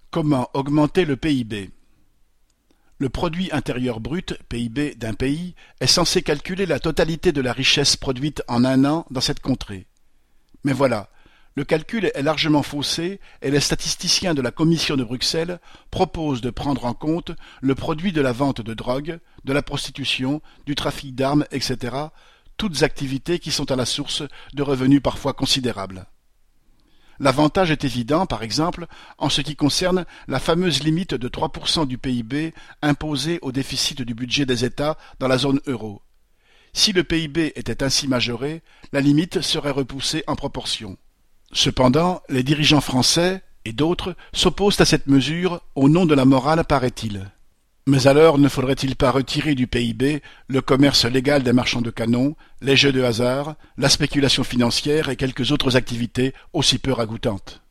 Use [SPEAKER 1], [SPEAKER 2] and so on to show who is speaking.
[SPEAKER 1] Comment augmenter le PIB? Le produit intérieur brut, PIB, d'un pays est censé calculer la totalité de la richesse produite en un an dans cette contrée. Mais voilà, le calcul est largement faussé et les statisticiens de la Commission de Bruxelles proposent de prendre en compte le produit de la vente de drogue, de la prostitution, du trafic d'armes, etc., toutes activités qui sont à la source de revenus parfois considérables. L'avantage est évident, par exemple, en ce qui concerne la fameuse limite de 3% du PIB imposée au déficit du budget des États dans la zone euro. Si le PIB était ainsi majoré, la limite serait repoussée en proportion. Cependant, les dirigeants français, et d'autres, s'opposent à cette mesure au nom de la morale, paraît-il. Mais alors ne faudrait-il pas retirer du PIB le commerce légal des marchands de canons, les jeux de hasard, la spéculation financière et quelques autres activités aussi peu ragoûtantes?